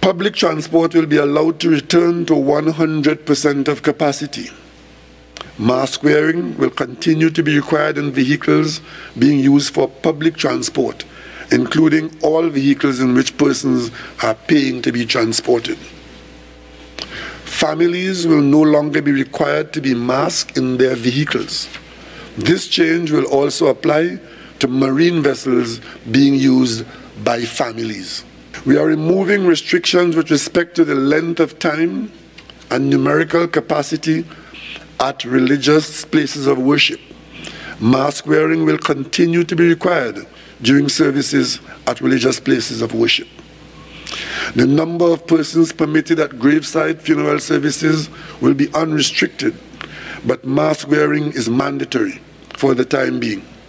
Public transport will be allowed to return to 100% of capacity. Mask wearing will continue to be required in vehicles being used for public transport, including all vehicles in which persons are paying to be transported. Families will no longer be required to be masked in their vehicles. This change will also apply to marine vessels being used by families. We are removing restrictions with respect to the length of time and numerical capacity at religious places of worship. Mask wearing will continue to be required during services at religious places of worship. The number of persons permitted at graveside funeral services will be unrestricted, but mask wearing is mandatory for the time being.